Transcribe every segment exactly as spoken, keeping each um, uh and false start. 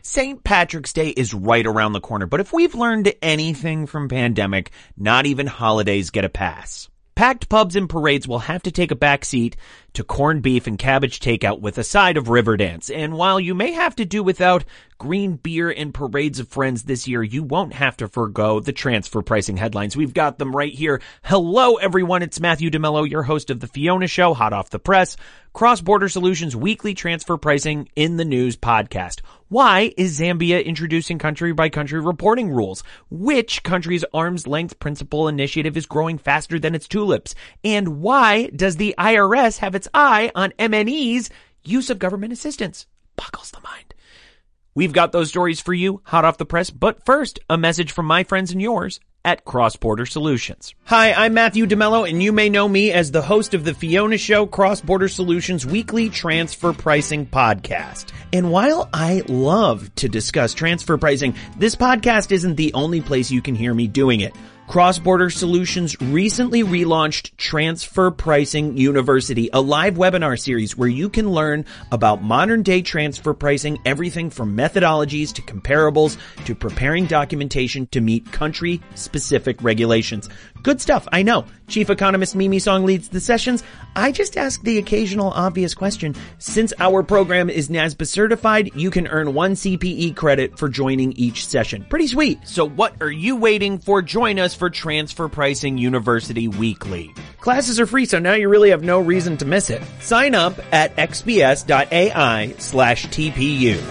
Saint Patrick's Day is right around the corner, but if we've learned anything from pandemic, not even holidays get a pass. Packed pubs and parades will have to take a backseat to corned beef and cabbage takeout with a side of Riverdance. And while you may have to do without green beer and parades of friends this year, you won't have to forgo the transfer pricing headlines. We've got them right here. Hello, everyone. It's Matthew DeMello, your host of The Fiona Show, hot off the press. Cross-Border Solutions weekly transfer pricing in the news podcast. Why is Zambia introducing country-by-country reporting rules? Which country's arm's length principle initiative is growing faster than its tulips? And why does the I R S have its eye on M N E's use of government assistance? Boggles the mind. We've got those stories for you, hot off the press. But first, a message from my friends and yours at Cross-Border Solutions. Hi, I'm Matthew DeMello, and you may know me as the host of the Fiona Show, Cross-Border Solutions weekly transfer pricing podcast. And while I love to discuss transfer pricing, this podcast isn't the only place you can hear me doing it. Cross-Border Solutions recently relaunched Transfer Pricing University, a live webinar series where you can learn about modern-day transfer pricing, everything from methodologies to comparables to preparing documentation to meet country-specific regulations. Good stuff, I know. Chief Economist Mimi Song leads the sessions. I just ask the occasional obvious question. Since our program is NASBA certified, you can earn one C P E credit for joining each session. Pretty sweet. So what are you waiting for? Join us for Transfer Pricing University Weekly. Classes are free, so now you really have no reason to miss it. Sign up at xbs.ai slash TPU.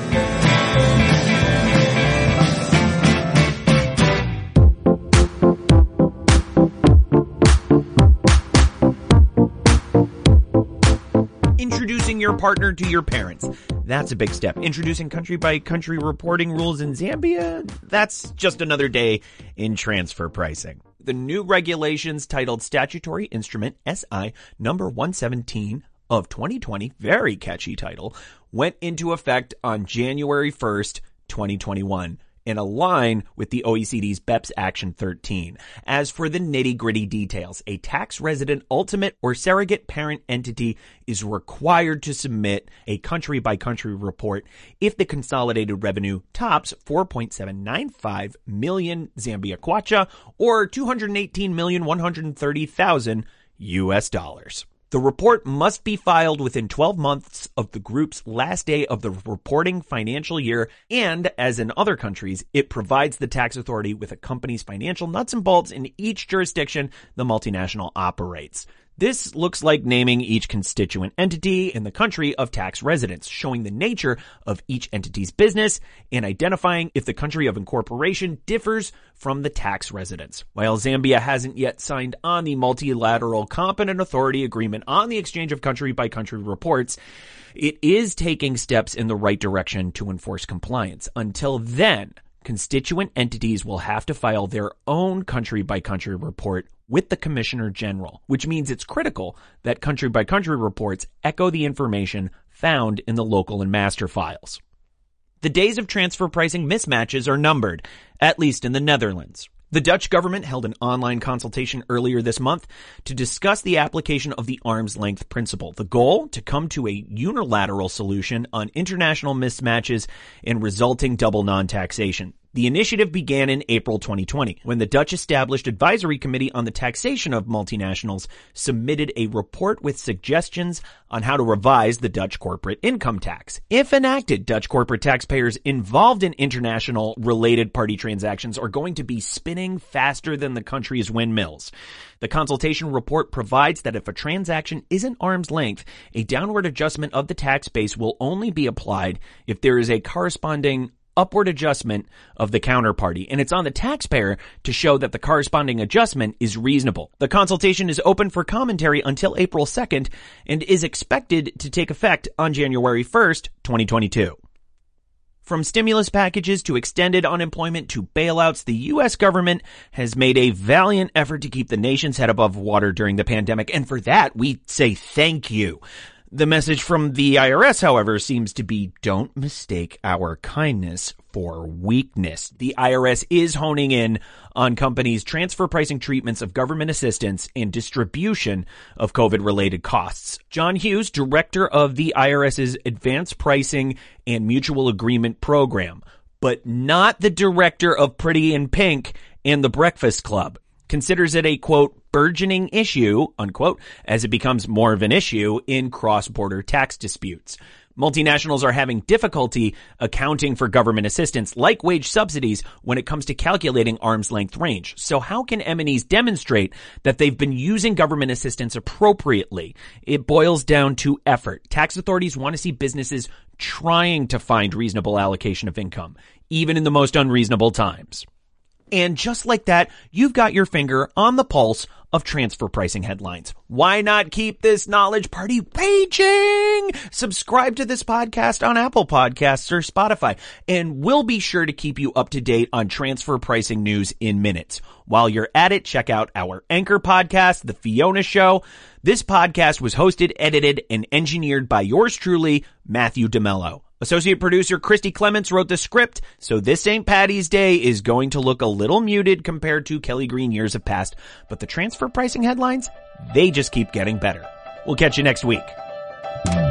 Introducing your partner to your parents. That's a big step. Introducing country-by-country reporting rules in Zambia? That's just another day in transfer pricing. The new regulations titled Statutory Instrument S I number one seventeen of twenty twenty, very catchy title, went into effect on January first, twenty twenty-one. And align with the O E C D's BEPS Action thirteen. As for the nitty-gritty details, a tax resident ultimate or surrogate parent entity is required to submit a country-by-country report if the consolidated revenue tops four point seven nine five million Zambia kwacha or two hundred eighteen million one hundred thirty thousand U S dollars. The report must be filed within twelve months of the group's last day of the reporting financial year, and, as in other countries, it provides the tax authority with a company's financial nuts and bolts in each jurisdiction the multinational operates. This looks like naming each constituent entity in the country of tax residence, showing the nature of each entity's business and identifying if the country of incorporation differs from the tax residence. While Zambia hasn't yet signed on the multilateral competent authority agreement on the exchange of country-by-country reports, it is taking steps in the right direction to enforce compliance. Until then, constituent entities will have to file their own country-by-country report with the Commissioner General, which means it's critical that country-by-country reports echo the information found in the local and master files. The days of transfer pricing mismatches are numbered, at least in the Netherlands. The Dutch government held an online consultation earlier this month to discuss the application of the arm's length principle. The goal? To come to a unilateral solution on international mismatches and resulting double non-taxation. The initiative began in April twenty twenty, when the Dutch established advisory committee on the taxation of multinationals submitted a report with suggestions on how to revise the Dutch corporate income tax. If enacted, Dutch corporate taxpayers involved in international related party transactions are going to be spinning faster than the country's windmills. The consultation report provides that if a transaction isn't arm's length, a downward adjustment of the tax base will only be applied if there is a corresponding upward adjustment of the counterparty, and it's on the taxpayer to show that the corresponding adjustment is reasonable. The consultation is open for commentary until April second and is expected to take effect on January first, twenty twenty-two. From stimulus packages to extended unemployment to bailouts, the U S government has made a valiant effort to keep the nation's head above water during the pandemic, and for that, we say thank you. The message from the I R S, however, seems to be don't mistake our kindness for weakness. The I R S is honing in on companies' transfer pricing treatments of government assistance and distribution of COVID-related costs. John Hughes, director of the IRS's Advanced Pricing and Mutual Agreement Program, but not the director of Pretty in Pink and The Breakfast Club, considers it a, quote, burgeoning issue, unquote, as it becomes more of an issue in cross-border tax disputes. Multinationals are having difficulty accounting for government assistance like wage subsidies when it comes to calculating arm's length range. So how can M and Es demonstrate that they've been using government assistance appropriately? It boils down to effort. Tax authorities want to see businesses trying to find reasonable allocation of income, even in the most unreasonable times. And just like that, you've got your finger on the pulse of transfer pricing headlines. Why not keep this knowledge party raging? Subscribe to this podcast on Apple Podcasts or Spotify, and we'll be sure to keep you up to date on transfer pricing news in minutes. While you're at it, check out our anchor podcast, The Fiona Show. This podcast was hosted, edited, and engineered by yours truly, Matthew DeMello. Associate producer Christy Clements wrote the script, so this Saint Patty's Day is going to look a little muted compared to Kelly Green years of past, but the transfer pricing headlines, they just keep getting better. We'll catch you next week.